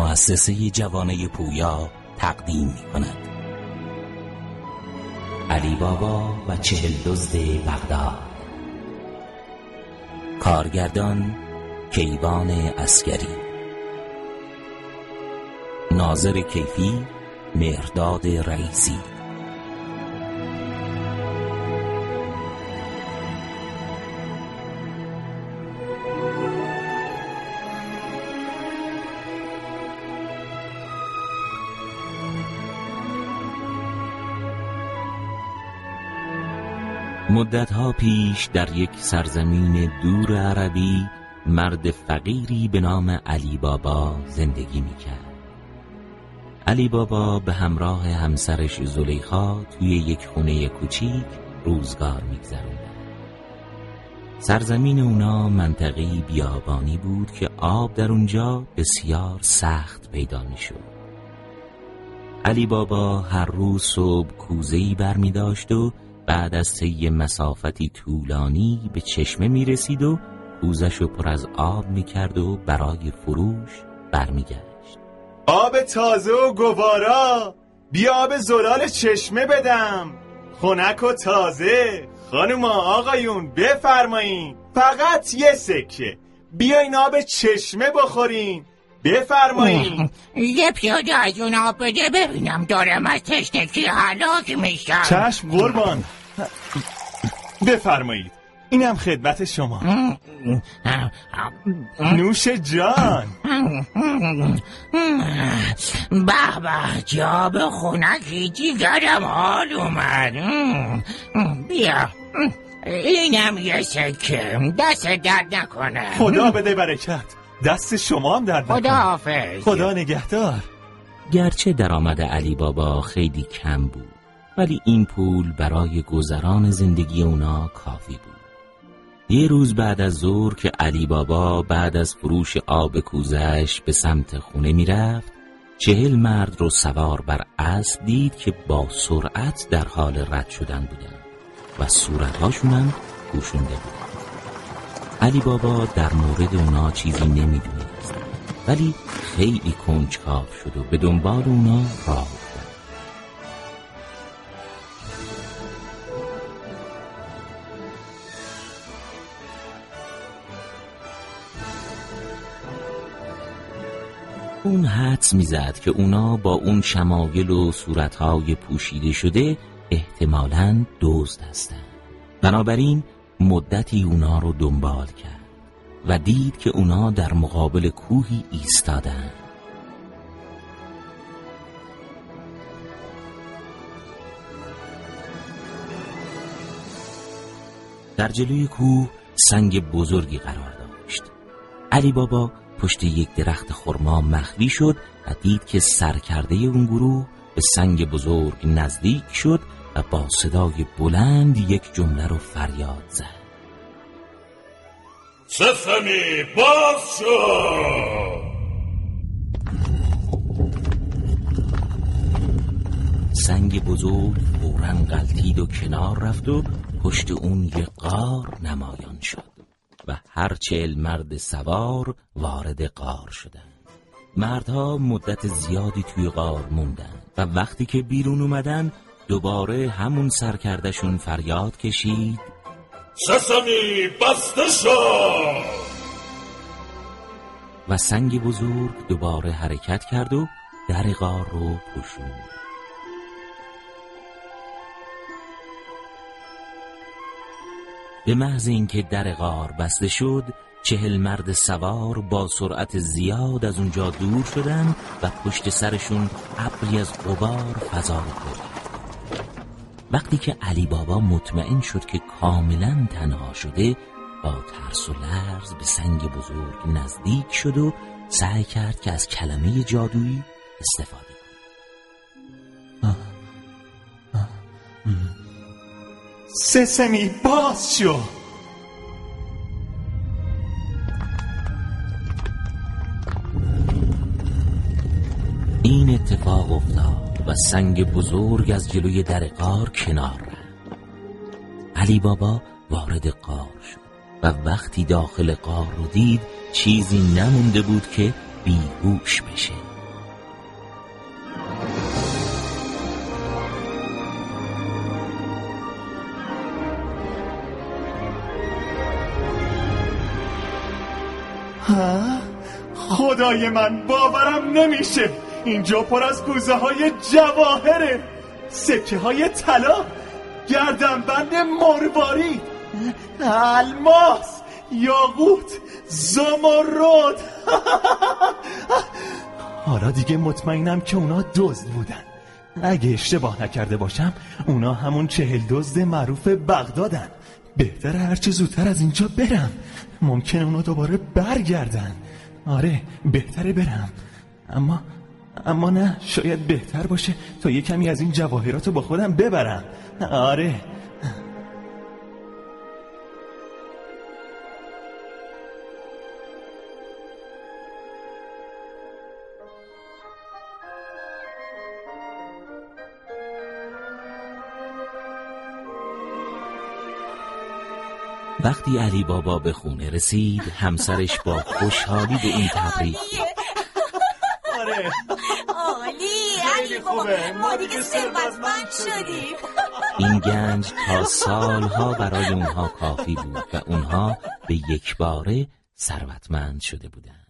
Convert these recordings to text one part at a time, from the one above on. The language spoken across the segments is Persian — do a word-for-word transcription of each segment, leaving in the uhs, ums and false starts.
مؤسسه جوانه پویا تقدیم می کند. علی بابا و چهل دزد بغداد. کارگردان کیوان عسگری. ناظر کیفی مهرداد رئیسی. مدتها پیش در یک سرزمین دور عربی مرد فقیری به نام علی بابا زندگی میکرد. علی بابا به همراه همسرش زلیخا توی یک خونه کوچیک روزگار میگذروند. سرزمین اونا منطقه‌ای بیابانی بود که آب در اونجا بسیار سخت پیدا میشد. علی بابا هر روز صبح کوزه‌ای برمی داشت و بعد از طی مسافتی طولانی به چشمه می رسید و کوزه‌شو پر از آب می کرد و برای فروش برمی گشت. آب تازه و گوارا، بیا آب زلال چشمه بدم، خنک و تازه. خانوما آقایون بفرمایین، فقط یه سکه، بیاین آب چشمه بخورین، بفرمایین. یه پیاده از اون آب بده ببینم، دارم از تشنگی هلاک میشم. چشم قربان، بفرمایید، اینم خدمت شما. نوش جان. به به، جاب خونکی جیگرم حال اومد. بیا اینم یه سکه، دست درد نکنه. خدا بده برکت، دست شما هم درد نکنه. خدا حافظ. خدا نگهدار. گرچه درآمد علی بابا خیلی کم بود، ولی این پول برای گذران زندگی اونا کافی بود. یه روز بعد از ظهر که علی بابا بعد از فروش آب کوزه‌اش به سمت خونه میرفت، چهل مرد رو سوار بر اسب دید که با سرعت در حال رد شدن بودن و صورت‌هاشونم گوشونده بود. علی بابا در مورد اونا چیزی نمیدونست، ولی خیلی کنجکاو شد و به دنبال اونا راه افتاد. اون حدس میزد که اونا با اون شمایل و صورتهای پوشیده شده احتمالاً دزد هستن. بنابراین مدتی اونا رو دنبال کرد و دید که اونا در مقابل کوهی ایستادن. در جلوی کوه سنگ بزرگی قرار داشت. علی بابا پشت یک درخت خرما مخفی شد و دید که سرکرده اون گروه به سنگ بزرگ نزدیک شد و با صدای بلند یک جمله رو فریاد زد. سسمی باز شو! سنگ بزرگ فوراً غلتید و کنار رفت و پشت اون یک غار نمایان شد و هر چهل مرد سوار وارد غار شدند. مردها مدت زیادی توی غار موندن و وقتی که بیرون اومدن دوباره همون سرکردشون فریاد کشید: سسمی بسته شو! و سنگ بزرگ دوباره حرکت کرد و در غار رو پوشوند. به محض اینکه در غار بسته شد، چهل مرد سوار با سرعت زیاد از اونجا دور شدن و پشت سرشون ابری از غبار فضا رو پر کرد. وقتی که علی بابا مطمئن شد که کاملا تنها شده، با ترس و لرز به سنگ بزرگ نزدیک شد و سعی کرد که از کلمه جادویی استفاده کنه. سسمی باز شو! این اتفاق افتاد و سنگ بزرگ از جلوی در غار کنار رفت. علی بابا وارد غار شد و وقتی داخل غار رو دید چیزی نمونده بود که بیهوش بشه. ها؟ خدای من باورم نمیشه، اینجا پر از کوزه های جواهره، سکه های طلا، گردنبند مروارید، الماس، یاقوت، زمرد. حالا دیگه مطمئنم که اونا دزد بودن. اگه اشتباه نکرده باشم اونا همون چهل دزد معروف بغدادن. بهتره هرچه زودتر از اینجا برم، ممکنه اونا دوباره برگردن. آره بهتره برم، اما اما نه، شاید بهتر باشه تا یه کمی از این جواهرات رو با خودم ببرم. آره. وقتی علی بابا به خونه رسید، همسرش با خوشحالی به این تبریک آره عالی علی بابا، ما دیگه ثروتمند شدیم. این گنج تا سالها برای اونها کافی بود و اونها به یک باره ثروتمند شده بودند.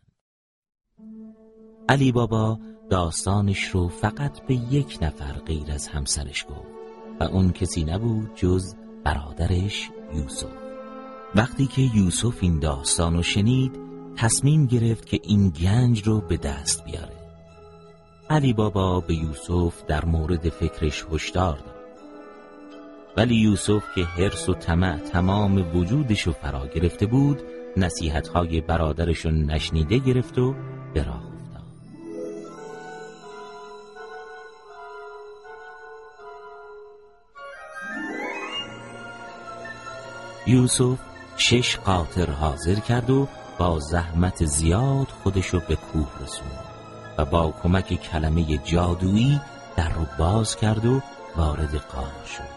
علی بابا داستانش رو فقط به یک نفر غیر از همسرش گفت و اون کسی نبود جز برادرش یوسف. وقتی که یوسف این داستان رو شنید، تصمیم گرفت که این گنج رو به دست بیاره. علی بابا به یوسف در مورد فکرش هشدار داد، ولی یوسف که حرص و طمع تمام وجودش رو فرا گرفته بود، نصیحت‌های برادرش رو نشنیده گرفت و به راه افتاد. یوسف شش قاطر حاضر کرد و با زحمت زیاد خودشو به کوه رسوند و با کمک کلمه جادویی در رو باز کرد و وارد غار شد.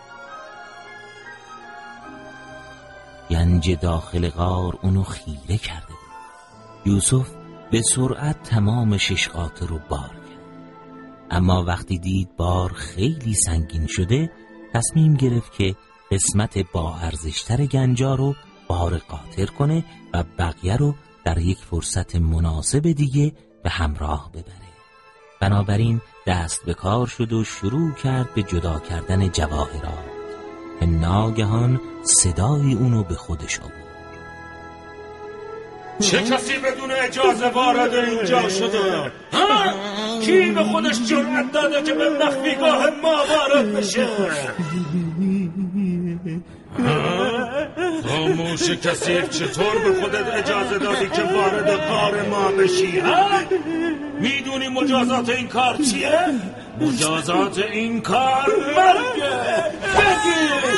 گنج داخل غار اونو خیره کرده بود. یوسف به سرعت تمام شش قاطر رو بار کرد، اما وقتی دید بار خیلی سنگین شده، تصمیم گرفت که قسمت با ارزشتر گنجا رو بار قاطر کنه و بقیه رو در یک فرصت مناسب دیگه به همراه ببره. بنابراین دست به کار شد و شروع کرد به جدا کردن جواهرات که ناگهان صدای اونو به خودش آورد. چه کسی بدون اجازه وارد اینجا شده؟ ها؟ کی به خودش جرأت داده که به مخفیگاه ما وارد بشه؟ خاموش کثیف، چطور به خودت اجازه دادی که وارد غار ما بشی؟ ها؟ میدونی مجازات این کار چیه؟ مجازات این کار مرگه. بگیر.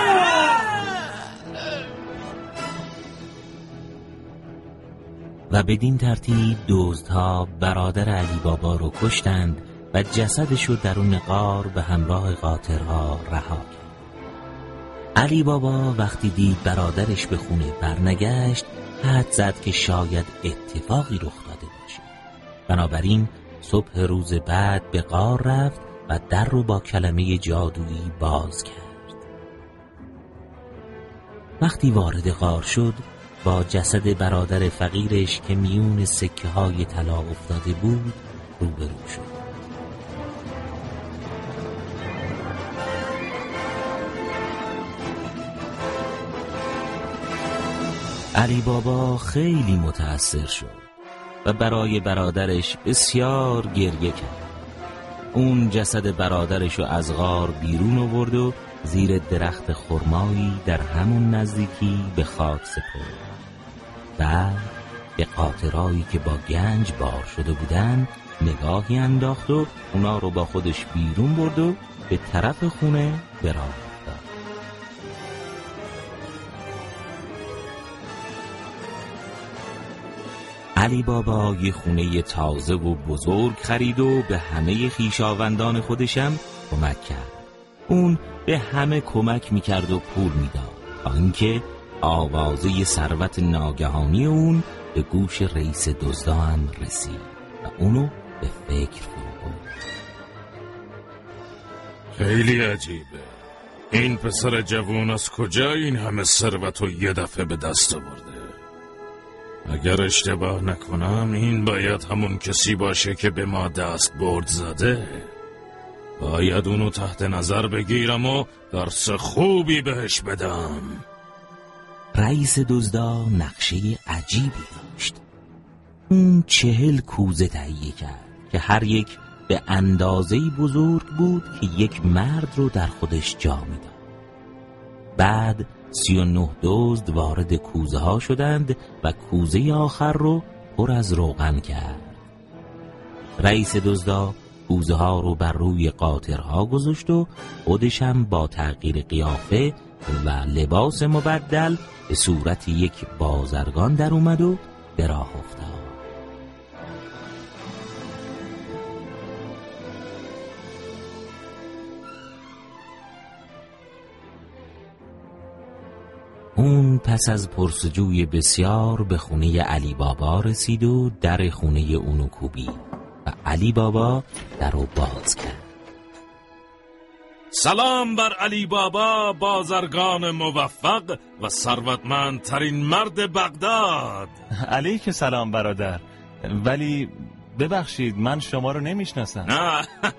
و بدین ترتیب دزدها برادر علی بابا رو کشتند و جسدش رو درون غار به همراه قاطرها رها کرد. علی بابا وقتی دید برادرش به خونه برنگشت، حد زد که شاید اتفاقی رخ داده باشه. بنابراین صبح روز بعد به غار رفت و در رو با کلمه جادویی باز کرد. وقتی وارد غار شد، با جسد برادر فقیرش که میون سکه های طلا افتاده بود روبرو شد. علی بابا خیلی متأثر شد و برای برادرش بسیار گریه کرد. اون جسد برادرش رو از غار بیرون آورد و زیر درخت خرمایی در همون نزدیکی به خاک سپرد. بعد به قاطرایی که با گنج بار شده بودن نگاهی انداخت و اونا رو با خودش بیرون برد و به طرف خونه به راه افتاد. علی بابا یه خونه تازه و بزرگ خرید و به همه خویشاوندان خودشم کمک کرد. اون به همه کمک میکرد و پول میداد تا اینکه آوازه ثروت ناگهانی اون به گوش رئیس دزدان رسید و اونو به فکر فرو برد. خیلی عجیبه، این پسر جوان از کجا این همه ثروت رو یه دفعه به دست آورده؟ اگر اشتباه نکنم این باید همون کسی باشه که به ما دست برد زده. باید اونو تحت نظر بگیرم و درس خوبی بهش بدم. رئیس دزدا نقشه عجیبی داشت. اون چهل کوزه تهیه کرد که هر یک به اندازه‌ای بزرگ بود که یک مرد رو در خودش جا میداد. بعد سی و نه دزد وارد کوزه ها شدند و کوزه آخر رو پر از روغن کرد. رئیس دزدا کوزه ها رو بر روی قاطرها گذاشت و خودش هم با تغییر قیافه و لباس مبدل به صورت یک بازرگان در اومد و به راه افتاد. اون پس از پرسجوی بسیار به خونه علی بابا رسید و در خونه اونو کوبید و علی بابا در رو باز کرد. سلام بر علی بابا، بازرگان موفق و ثروتمندترین مرد بغداد. علیک سلام برادر، ولی ببخشید من شما رو نمیشناسم.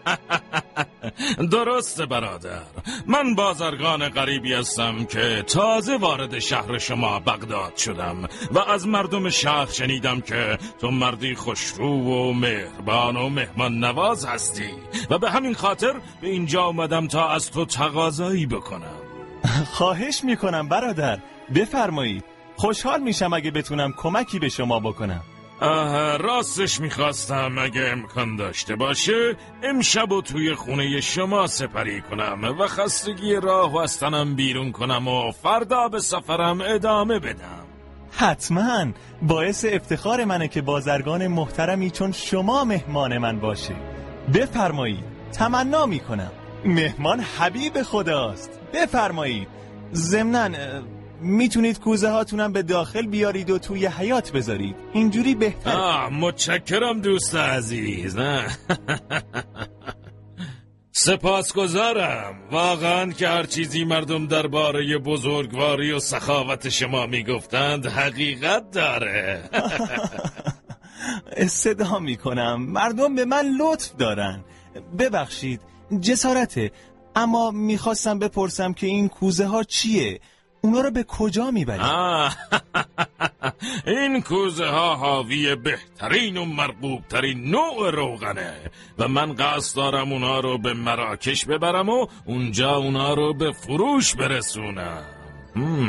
درسته برادر، من بازرگان غریبی هستم که تازه وارد شهر شما بغداد شدم و از مردم شهر شنیدم که تو مردی خوشرو و مهربان و مهمان نواز هستی و به همین خاطر به اینجا اومدم تا از تو تقاضایی بکنم. خواهش میکنم برادر، بفرمایید. خوشحال میشم اگه بتونم کمکی به شما بکنم. آه، راستش میخواستم اگه امکان داشته باشه امشب و توی خونه شما سپری کنم و خستگی راه و از تنم بیرون کنم و فردا به سفرم ادامه بدم. حتما، باعث افتخار منه که بازرگان محترمی چون شما مهمان من باشه. بفرمایید، تمنا میکنم. مهمان حبیب خداست. بفرمایید. ضمناً میتونید کوزه هاتونم به داخل بیارید و توی حیاط بذارید، اینجوری بهتره. آه، متشکرم دوست عزیز. نه سپاسگزارم واقعا که هر چیزی مردم درباره بزرگواری و سخاوت شما میگفتند حقیقت داره. صدا میکنم، مردم به من لطف دارن. ببخشید، جسارته، اما میخواستم بپرسم که این کوزه ها چیه؟ اونا رو به کجا میبرید؟ این کوزه ها حاوی بهترین و مرغوب ترین نوع روغنه و من قصد دارم اونا رو به مراکش ببرم و اونجا اونا رو به فروش برسونم. هم.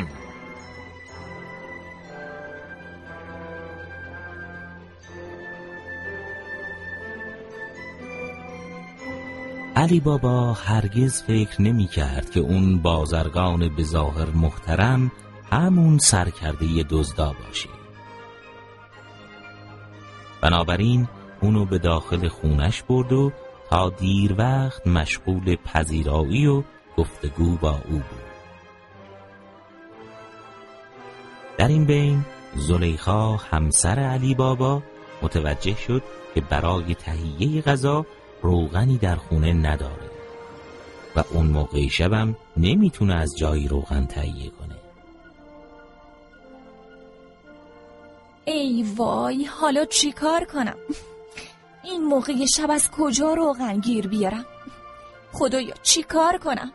علی بابا هرگز فکر نمی کرد که اون بازرگان به ظاهر محترم همون سرکرده دزدا باشه. بنابراین اونو به داخل خونش برد و تا دیر وقت مشغول پذیرایی و گفتگو با او بود. در این بین زلیخا همسر علی بابا متوجه شد که برای تهیه غذا روغنی در خونه نداره و اون موقع شبم نمیتونه از جایی روغن تهیه کنه. ای وای، حالا چی کار کنم؟ این موقع شب از کجا روغن گیر بیارم؟ خدایا چی کار کنم؟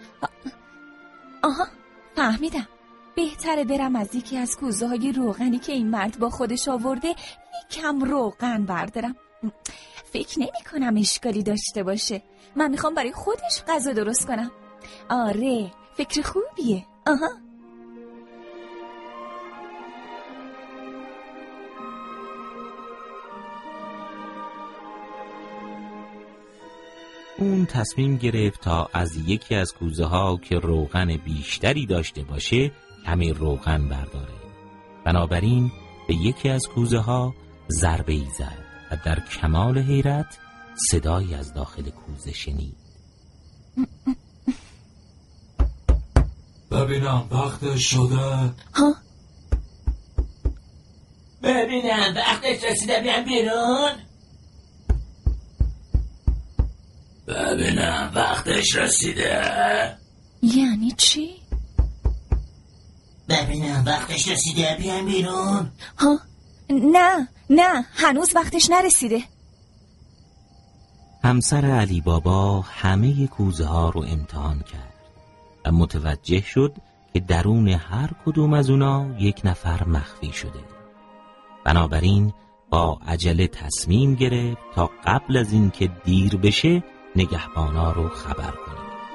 آها، فهمیدم. بهتره برم از یکی از کوزه های روغنی که این مرد با خودش آورده یکم روغن بردارم. فکر نمی کنم اشکالی داشته باشه. من میخوام برای خودش غذا درست کنم. آره، فکر خوبیه. آها. اون تصمیم گرفت تا از یکی از کوزه ها که روغن بیشتری داشته باشه کمی روغن برداره. بنابراین به یکی از کوزه ها ضربه ای زد و در کمال حیرت صدایی از داخل کوزه شنید. ببینم وقتش شده. ها؟ ببینم وقتش رسیده، بیان بیرون. ببینم وقتش رسیده. یعنی چی؟ ببینم وقتش رسیده، بیان بیرون. ها؟ نه نه هنوز وقتش نرسیده. همسر علی بابا همه کوزه ها رو امتحان کرد و متوجه شد که درون هر کدوم از اونا یک نفر مخفی شده. بنابراین با عجله تصمیم گرفت تا قبل از این که دیر بشه نگهبانا رو خبر کنه.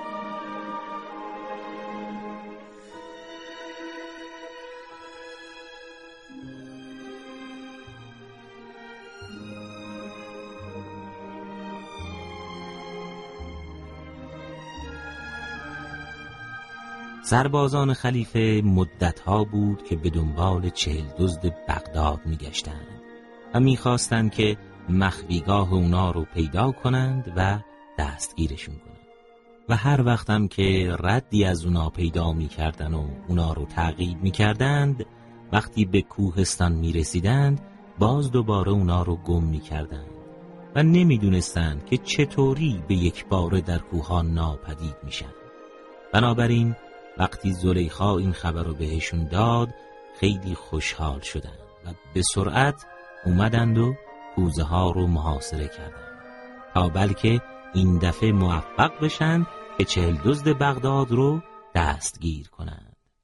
سربازان خلیفه مدتها بود که به دنبال چهل دزد بغداد میگشتند و میخواستند که مخفیگاه اونا رو پیدا کنند و دستگیرشون کنند و هر وقتم که ردی از اونا پیدا میکردن و اونا رو تعقیب میکردند، وقتی به کوهستان میرسیدند باز دوباره اونا رو گم میکردند و نمیدونستند که چطوری به یک باره در کوهان ناپدید میشن. بنابراین وقتی زلیخا این خبر رو بهشون داد خیلی خوشحال شدند و به سرعت اومدند و کوزه ها رو محاصره کردند تا بلکه این دفعه موفق بشن که چهل دزد بغداد رو دستگیر کنند.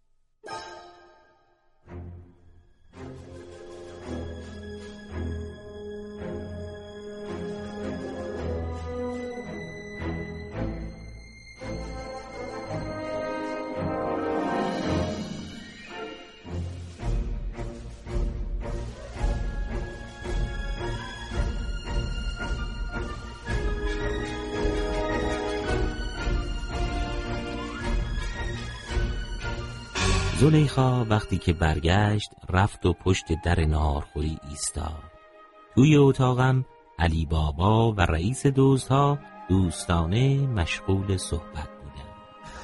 زلیخا وقتی که برگشت رفت و پشت در ناهارخوری ایستاد. توی اتاقم علی بابا و رئیس دزدها دوستانه مشغول صحبت بودند.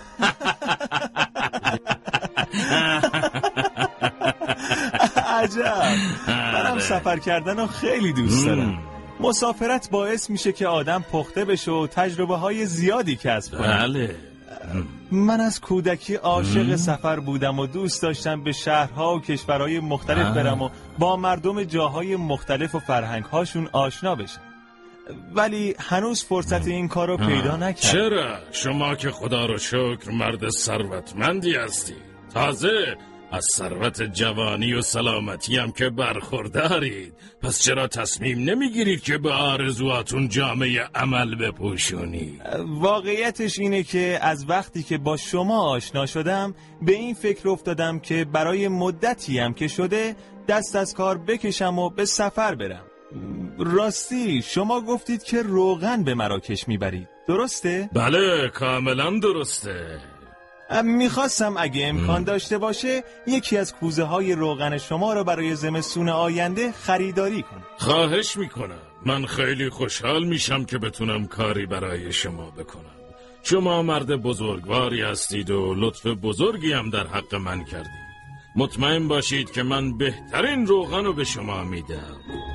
عجب، منم سفر کردن رو خیلی دوست دارم. مسافرت باعث میشه که آدم پخته بشه و تجربه های زیادی کسب کنه. بله. من از کودکی عاشق سفر بودم و دوست داشتم به شهرها و کشورهای مختلف آه. برم و با مردم جاهای مختلف و فرهنگهاشون آشنا بشم، ولی هنوز فرصت این کارو پیدا نکردم. چرا؟ شما که خدا رو شکر مرد ثروتمندی هستی، تازه از ثروت جوانی و سلامتی هم که برخوردارید، پس چرا تصمیم نمیگیرید که به آرزواتون جامعه عمل بپوشونی؟ واقعیتش اینه که از وقتی که با شما آشنا شدم به این فکر افتادم که برای مدتی هم که شده دست از کار بکشم و به سفر برم. راستی شما گفتید که روغن به مراکش میبرید، درسته؟ بله کاملا درسته. میخواستم اگه امکان داشته باشه یکی از کوزه های روغن شما رو برای زمستون آینده خریداری کنم. خواهش میکنم، من خیلی خوشحال میشم که بتونم کاری برای شما بکنم. شما مرد بزرگواری هستید و لطف بزرگی هم در حق من کردید. مطمئن باشید که من بهترین روغن رو به شما میدم.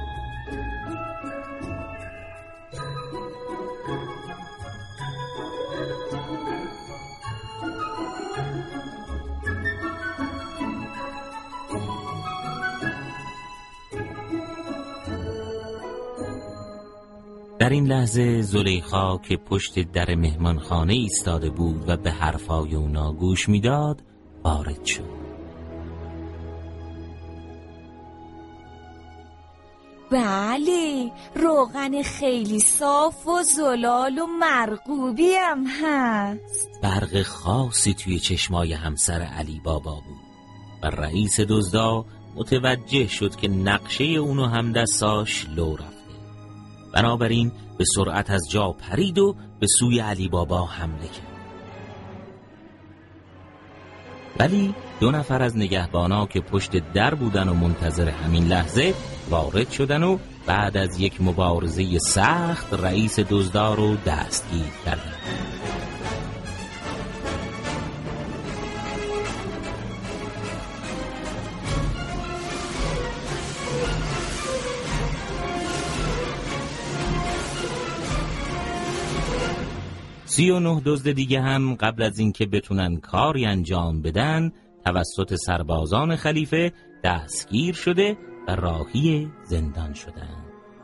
در این لحظه زلیخا که پشت در مهمانخانه ایستاده بود و به حرفای اونا گوش میداد وارد شد. بله، روغن خیلی صاف و زلال و مرغوبی هم هست. برق خاصی توی چشمای همسر علی بابا بود و رئیس دزدا متوجه شد که نقشه اونو همدستاش لو رفته. بنابراین به سرعت از جا پرید و به سوی علی بابا حمله کرد. ولی دو نفر از نگهبانا که پشت در بودن و منتظر همین لحظه وارد شدن و بعد از یک مبارزه سخت رئیس دزدا رو دستگیر کردند. سی و نه دزد دیگه هم قبل از اینکه بتونن کاری انجام بدن توسط سربازان خلیفه دستگیر شده و راهی زندان شدند.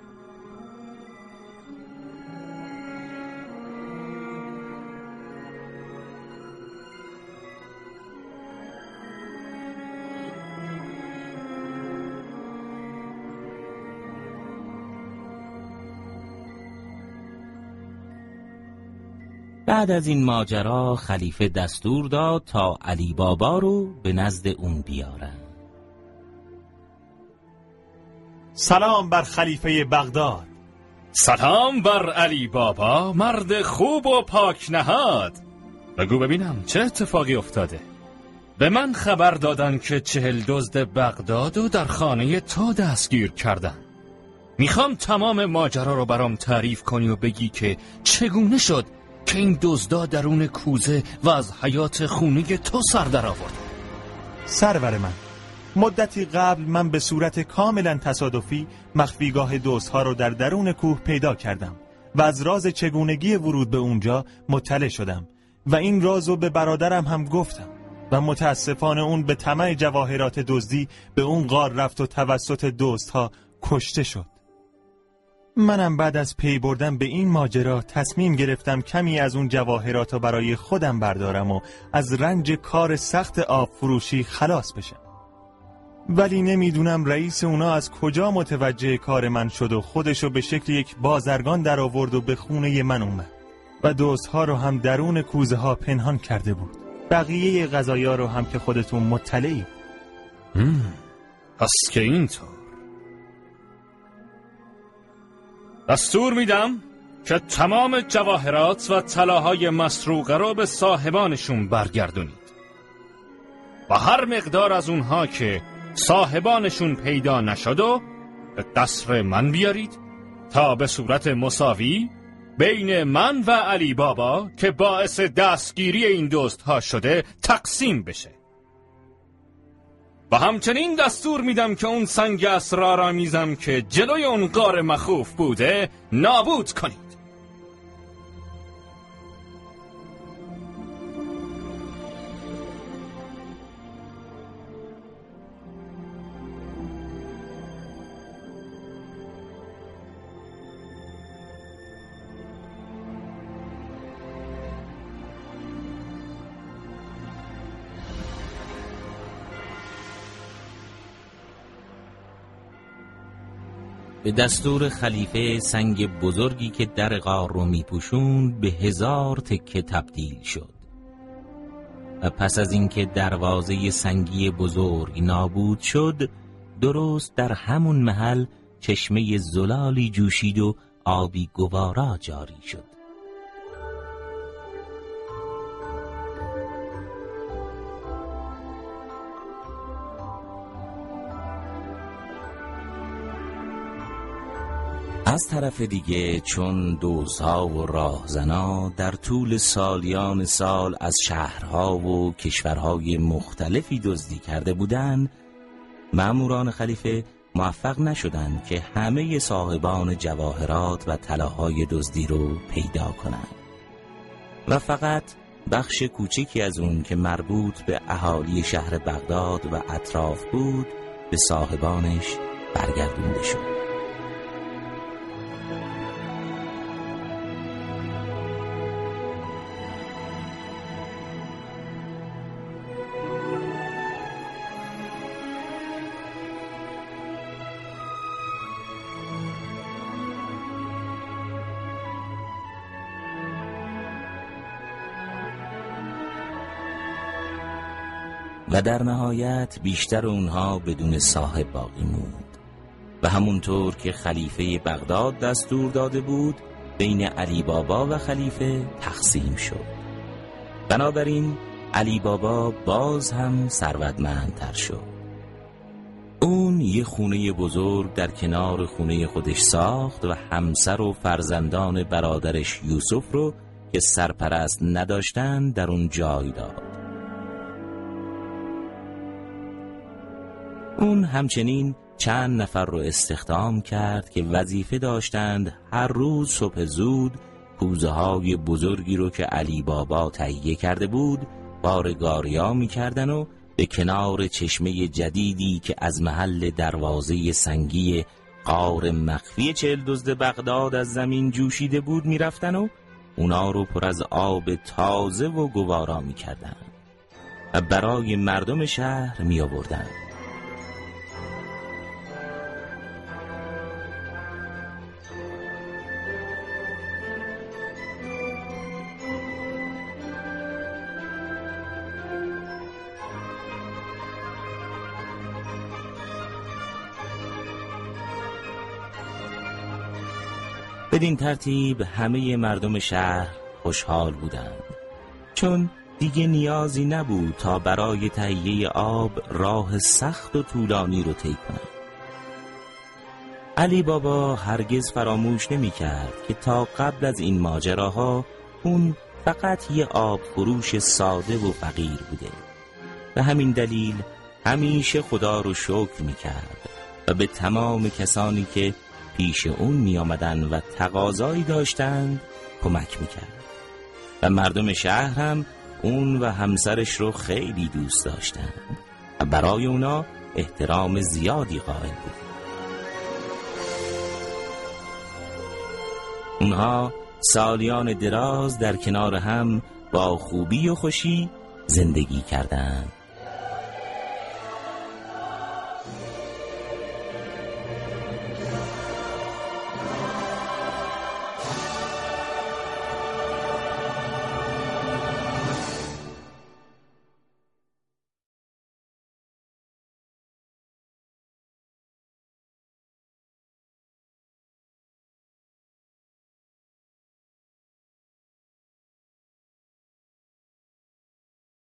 بعد از این ماجرا خلیفه دستور داد تا علی بابا رو به نزد اون بیارن. سلام بر خلیفه بغداد. سلام بر علی بابا، مرد خوب و پاک نهاد. بگو ببینم چه اتفاقی افتاده؟ به من خبر دادن که چهل دزد بغداد رو در خانه تو دستگیر کردن. میخوام تمام ماجرا رو برام تعریف کنی و بگی که چگونه شد که این دزدا درون کوزه و از حیات خونه تو سر در آورد. سرور من، مدتی قبل من به صورت کاملا تصادفی مخفیگاه دزدها رو در درون کوه پیدا کردم و از راز چگونگی ورود به اونجا مطلع شدم و این رازو به برادرم هم گفتم و متاسفانه اون به طمع جواهرات دزدی به اون غار رفت و توسط دزدها کشته شد. منم بعد از پی بردن به این ماجرا تصمیم گرفتم کمی از اون جواهرات رو برای خودم بردارم و از رنج کار سخت آب فروشی خلاص بشم. ولی نمیدونم رئیس اونا از کجا متوجه کار من شد و خودشو به شکل یک بازرگان در آورد و به خونه من اومد و دزدها رو هم درون کوزه ها پنهان کرده بود. بقیه قضایا رو هم که خودتون مطلعی. پس که اینطور دستور میدم که تمام جواهرات و طلاهای مسروقه رو به صاحبانشون برگردونید و هر مقدار از اونها که صاحبانشون پیدا نشد و به دستر من بیارید تا به صورت مساوی بین من و علی بابا که باعث دستگیری این دزدها شده تقسیم بشه. و همچنین دستور میدم که اون سنگ اسرارآمیزم که جلوی اون غار مخوف بوده نابود کنید. به دستور خلیفه سنگ بزرگی که در غار رو میپوشوند به هزار تکه تبدیل شد و پس از اینکه دروازه سنگی بزرگ نابود شد، درست در همون محل چشمه زلالی جوشید و آبی گوارا جاری شد. از طرف دیگه چون دزدها و راهزنا در طول سالیان سال از شهرها و کشورهای مختلفی دزدی کرده بودند، مأموران خلیفه موفق نشدند که همه صاحبان جواهرات و طلاهای دزدی رو پیدا کنند و فقط بخش کوچکی از اون که مربوط به اهالی شهر بغداد و اطراف بود به صاحبانش برگردونده شد. و در نهایت بیشتر اونها بدون صاحب باقی موند و همونطور که خلیفه بغداد دستور داده بود بین علی بابا و خلیفه تقسیم شد. بنابراین علی بابا باز هم ثروتمندتر شد. اون یه خونه بزرگ در کنار خونه خودش ساخت و همسر و فرزندان برادرش یوسف رو که سرپرست نداشتن در اون جای داد. اون همچنین چند نفر رو استخدام کرد که وظیفه داشتند هر روز صبح زود کوزه های بزرگی رو که علی بابا تهیه کرده بود بارگاریا می کردن و به کنار چشمه جدیدی که از محل دروازه سنگی غار مخفی چهل دزد بغداد از زمین جوشیده بود می رفتن و اونا رو پر از آب تازه و گوارا می کردن و برای مردم شهر می آوردن. بدین ترتیب همه مردم شهر خوشحال بودند، چون دیگه نیازی نبود تا برای تهیه آب راه سخت و طولانی رو طی کنند. علی بابا هرگز فراموش نمی کرد که تا قبل از این ماجراها اون فقط یه آب فروش ساده و فقیر بوده. به همین دلیل همیشه خدا رو شکر می کرد و به تمام کسانی که پیش اون می آمدن و تقاضایی داشتند کمک می کرد و مردم شهر هم اون و همسرش رو خیلی دوست داشتند و برای اونا احترام زیادی قائل بود. اونها سالیان دراز در کنار هم با خوبی و خوشی زندگی کردند